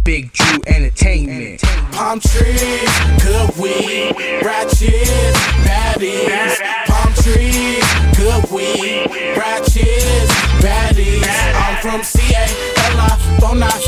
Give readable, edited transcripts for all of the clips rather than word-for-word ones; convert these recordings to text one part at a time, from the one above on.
Big Drew Entertainment. Palm trees, good weed, ratchets, baddies. Palm trees, good weed, ratchets, baddies. I'm from CA, LA, Bonash,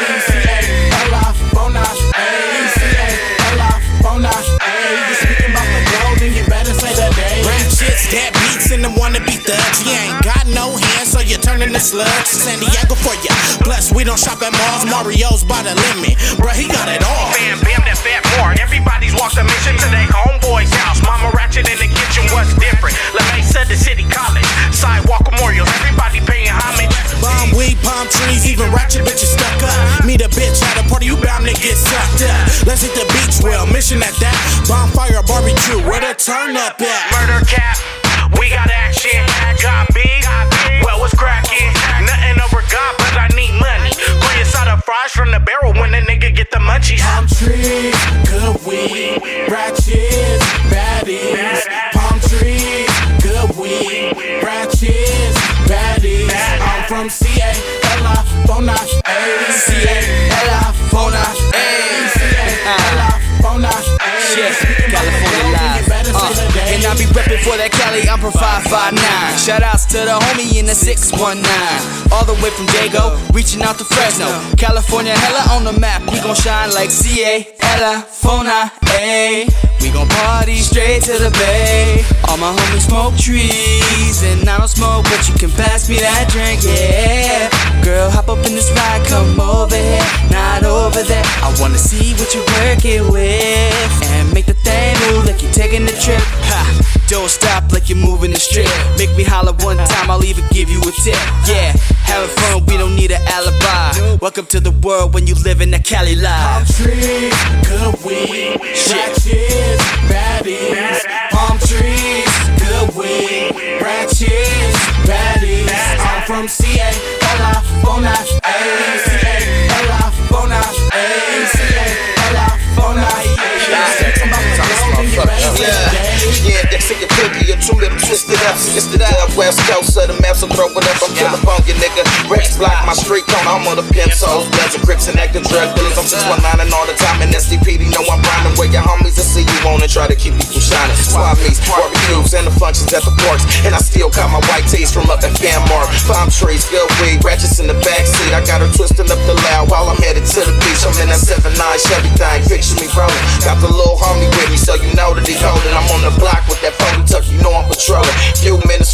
CA, LA, Bonash, CA, LA, Bonash, You speaking about the gold, then you better say the day. Ratchets, that beats and the wanna be thugs. You ain't got no hands, so you're turning to slugs. San Diego for ya. Plus, we don't shop at malls. Mario's by the limit. Bruh, he got it all. Bam, bam, that fat board. Everybody's walked a mission to their homeboy's house. Mama ratchet in the kitchen, what's different? La Mesa, the city college. Sidewalk memorials, everybody paying homage. Bomb weed, palm trees, even ratchet bitches stuck up. Meet a bitch at a party, you bound to get sucked up. Let's hit the beach, well, mission at that. Bonfire, barbecue, where the turn up at? Murder cap, we got action. Got big, well, what's cracking? Nothing over God, but I need money. Green side of fries from the barrel when a nigga get the munchies. Palm trees, good weed, ratchets, baddies. Palm trees, good weed, ratchets, baddies. I'm from CA, LA, Bonash, CA, LA, Bonash, CA, LA, Bonash, California live. And I be reppin' for that Cali, I'm from 559. Shoutouts to the homie in the 619. All the way from Dago, reaching out to Fresno. California hella on the map, we gon' shine like CA, Ella, Fona, A. We gon' party straight to the bay. All my homies smoke trees, and I don't smoke, but you can pass me that drink, yeah. Girl, hop up in this ride, come over here, not over there. I wanna see what you're working with, and make the thing move like you're taking a trip. Ha, don't stop like you're moving the strip. Make me holler one time, I'll even give you a tip. Yeah, having fun, we don't need an alibi. Welcome to the world when you live in the Cali life. Palm trees, good weed, ratchets, baddies. Palm trees, good weed, ratchets, baddies. I'm from CA, LA, Bonash, CA, LA, Bonash, CA, LA, Bonash. Yeah, they say your cookie, your true little twisted up. It's the dub west coast of the map, so throw it up. I'm killing funky nigga. Rex block my street corner, I'm on the pimp toes. Bloods and Crips and acting drug dealers. I'm 619 and all the time. And SDPD know I'm grinding where your homies will see you on and try to keep you from shining. Swap meets, barbecues, and the functions at the parks. And I still got my white tees from up at Fanmark. Palm trees, good weed, ratchets in the backseat. I got her twisting up the loud while I'm headed to the beach. I'm in that 7-9 Chevy thing, picture me rolling. Got the little homie with me, so you know that he holding. I'm on the block with that phony tuck, you know I'm patrolling. Few minutes